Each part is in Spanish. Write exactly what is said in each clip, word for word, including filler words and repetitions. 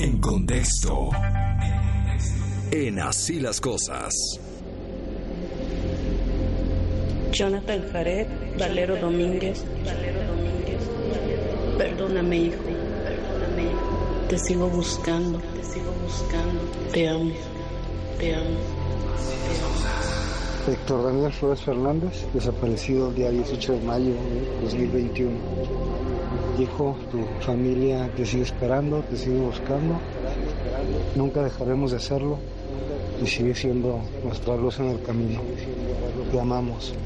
En contexto. En Así las Cosas. Jonathan Jared, Valero Domínguez, Valero Domínguez, perdóname hijo, perdóname hijo, te sigo buscando, te sigo buscando, te amo, te amo, te amo. Héctor Daniel Flores Fernández, desaparecido el día dieciocho de mayo de dos mil veintiuno. Hijo, tu familia te sigue esperando, te sigue buscando, nunca dejaremos de hacerlo y sigue siendo nuestra luz en el camino. Te amamos.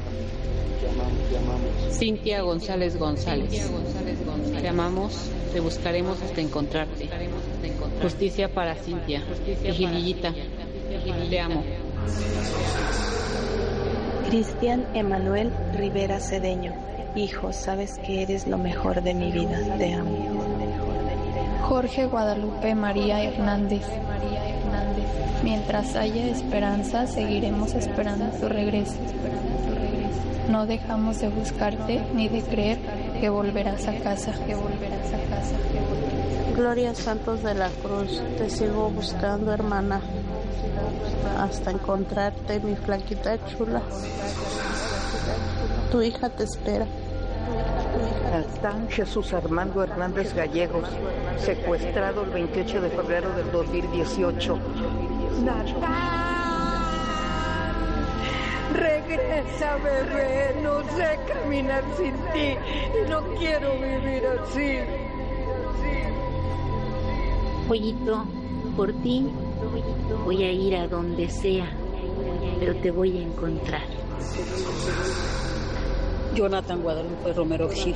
Cintia González González. Te amamos, te buscaremos hasta encontrarte. Justicia para Cintia. Vigilillita. Te amo. Cristian Emanuel Rivera Cedeño. Hijo, sabes que eres lo mejor de mi vida. Te amo. Jorge Guadalupe María Hernández. Mientras haya esperanza, seguiremos esperando tu regreso. No dejamos de buscarte ni de creer que volverás a casa, que volverás a casa. Que volverás. Gloria Santos de la Cruz, te sigo buscando, hermana, hasta encontrarte, mi flaquita chula. Tu hija te espera. Altán Jesús Armando Hernández Gallegos, secuestrado el veintiocho de febrero del dos mil dieciocho. ¡Natán! Regresa, bebé, no sé caminar sin ti y no quiero vivir así. Pollito, por ti voy a ir a donde sea, pero te voy a encontrar. Jonathan Guadalupe Romero Gil.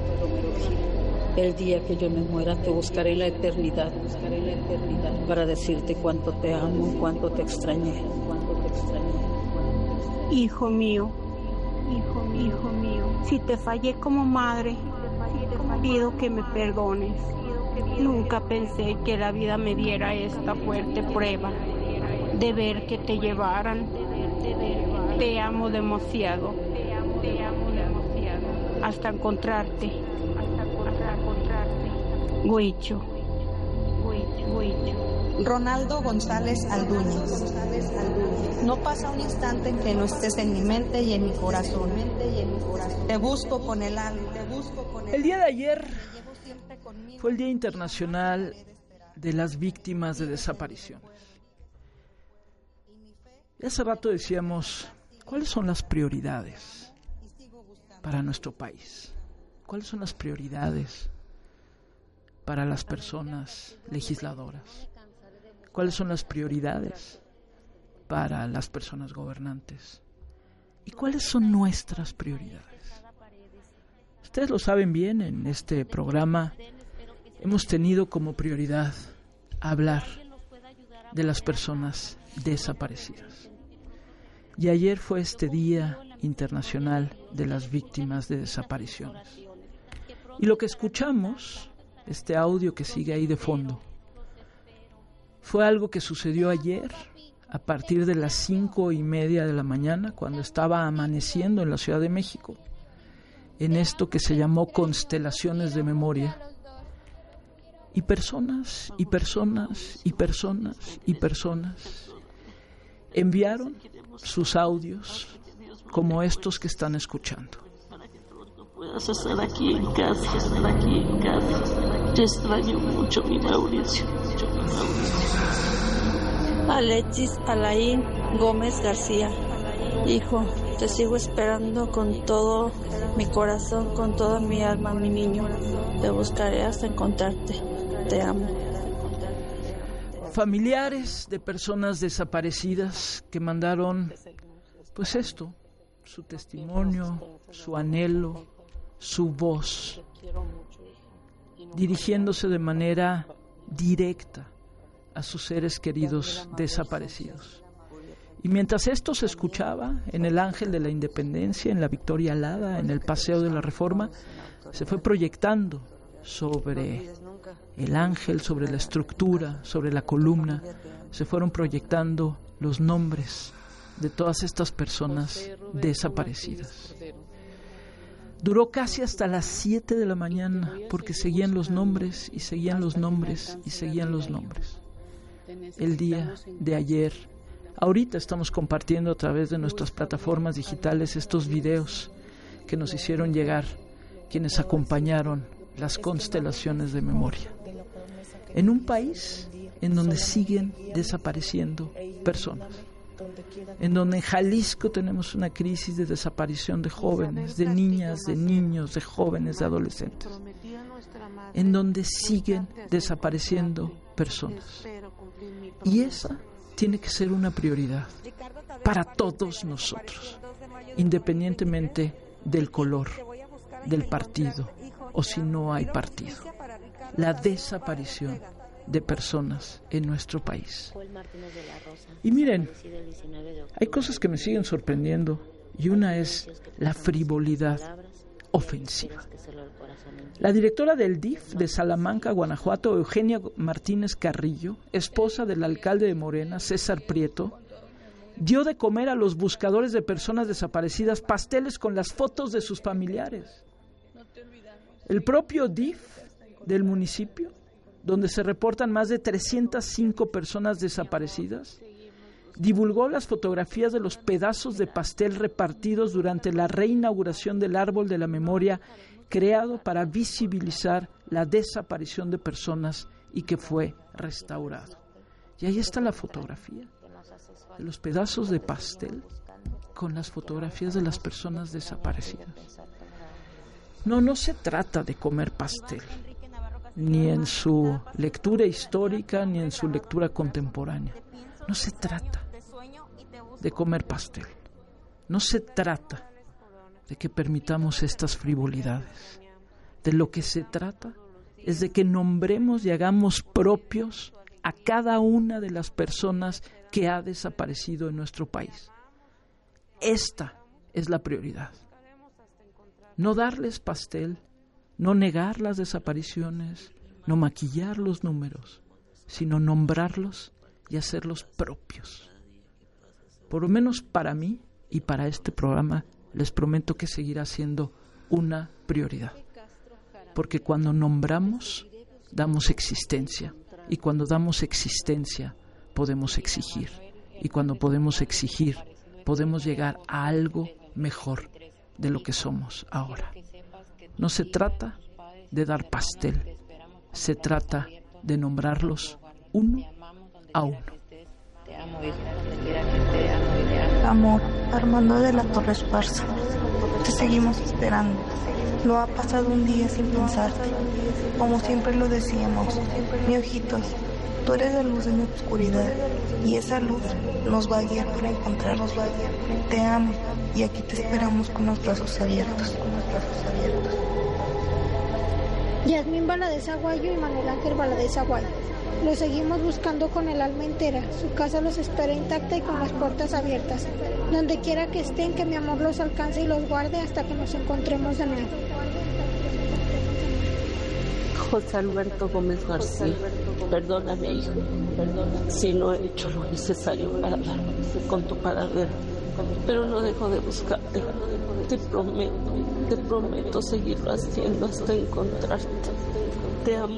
El día que yo me muera te buscaré en la eternidad, buscaré la eternidad para decirte cuánto te amo, cuánto te extrañé, cuánto te extrañé. Hijo mío, hijo, hijo mío, si te fallé como madre, pido que me perdones. Nunca pensé que la vida me diera esta fuerte prueba de ver que te llevaran. Te amo demasiado, te amo demasiado, hasta encontrarte, hasta encontrarte. Huicho, Huicho, Huicho. Ronaldo González Aldúñez. No pasa un instante en que no estés en mi mente y en mi corazón. Te busco con el alma. El día de ayer fue el Día Internacional de las Víctimas de Desapariciones. Y hace rato decíamos, ¿cuáles son las prioridades para nuestro país? ¿Cuáles son las prioridades para las personas legisladoras? ¿Cuáles son las prioridades para las personas gobernantes? ¿Y cuáles son nuestras prioridades? Ustedes lo saben bien, en este programa hemos tenido como prioridad hablar de las personas desaparecidas. Y ayer fue este Día Internacional de las Víctimas de Desapariciones. Y lo que escuchamos, este audio que sigue ahí de fondo, fue algo que sucedió ayer a partir de las cinco y media de la mañana, cuando estaba amaneciendo en la Ciudad de México, en esto que se llamó Constelaciones de Memoria. Y personas, y personas, y personas, y personas enviaron sus audios como estos que están escuchando. Puedas estar aquí en casa, estar aquí en casa. Te extraño mucho, mi Mauricio. Mucho, mi Mauricio. Alexis Alain Gómez García. Hijo, te sigo esperando con todo mi corazón, con toda mi alma, mi niño. Te buscaré hasta encontrarte. Te amo. Familiares de personas desaparecidas que mandaron, pues esto, su testimonio, su anhelo, su voz, dirigiéndose de manera directa a sus seres queridos desaparecidos. Y mientras esto se escuchaba en el Ángel de la Independencia, en la Victoria Alada, en el Paseo de la Reforma, se fue proyectando sobre el ángel, sobre la estructura, sobre la columna, se fueron proyectando los nombres de todas estas personas desaparecidas. Duró casi hasta las siete de la mañana porque seguían los nombres y seguían los nombres y seguían los nombres. El día de ayer, ahorita estamos compartiendo a través de nuestras plataformas digitales estos videos que nos hicieron llegar quienes acompañaron las constelaciones de memoria. En un país en donde siguen desapareciendo personas, en donde en Jalisco tenemos una crisis de desaparición de jóvenes, de niñas, de niños, de jóvenes, de adolescentes, en donde siguen desapareciendo personas. Y esa tiene que ser una prioridad para todos nosotros, independientemente del color, del partido o si no hay partido. La desaparición de personas en nuestro país. Y miren, hay cosas que me siguen sorprendiendo y una es la frivolidad ofensiva. La directora del D I F de Salamanca, Guanajuato, Eugenia Martínez Carrillo, esposa del alcalde de Morena, César Prieto, dio de comer a los buscadores de personas desaparecidas pasteles con las fotos de sus familiares. El propio D I F del municipio, donde se reportan más de trescientas cinco personas desaparecidas, divulgó las fotografías de los pedazos de pastel repartidos durante la reinauguración del Árbol de la Memoria, creado para visibilizar la desaparición de personas y que fue restaurado. Y ahí está la fotografía de los pedazos de pastel con las fotografías de las personas desaparecidas. No, no se trata de comer pastel, ni en su lectura histórica, ni en su lectura contemporánea. No se trata de comer pastel. No se trata de que permitamos estas frivolidades. De lo que se trata es de que nombremos y hagamos propios a cada una de las personas que ha desaparecido en nuestro país. Esta es la prioridad. No darles pastel, no negar las desapariciones, no maquillar los números, sino nombrarlos y hacerlos propios. Por lo menos para mí y para este programa, les prometo que seguirá siendo una prioridad. Porque cuando nombramos, damos existencia. Y cuando damos existencia, podemos exigir. Y cuando podemos exigir, podemos llegar a algo mejor de lo que somos ahora. No se trata de dar pastel, se trata de nombrarlos uno a uno. Amor, Armando de la Torre Esparza, te seguimos esperando. No ha pasado un día sin pensarte. Como siempre lo decíamos, mi ojitos, tú eres la luz de mi oscuridad y esa luz nos va a guiar para encontrarnos. Te amo y aquí te esperamos con los brazos abiertos. Yasmín Valadez Aguayo y Manuel Ángel Valadez Aguayo. Los seguimos buscando con el alma entera. Su casa los espera intacta y con las puertas abiertas. Donde quiera que estén, que mi amor los alcance y los guarde hasta que nos encontremos de nuevo. José Alberto Gómez García, perdóname, hijo, perdóname si no he hecho lo necesario para darme con tu paradero, pero no dejo de buscarte. Te prometo, te prometo seguirlo haciendo hasta encontrarte. Te amo.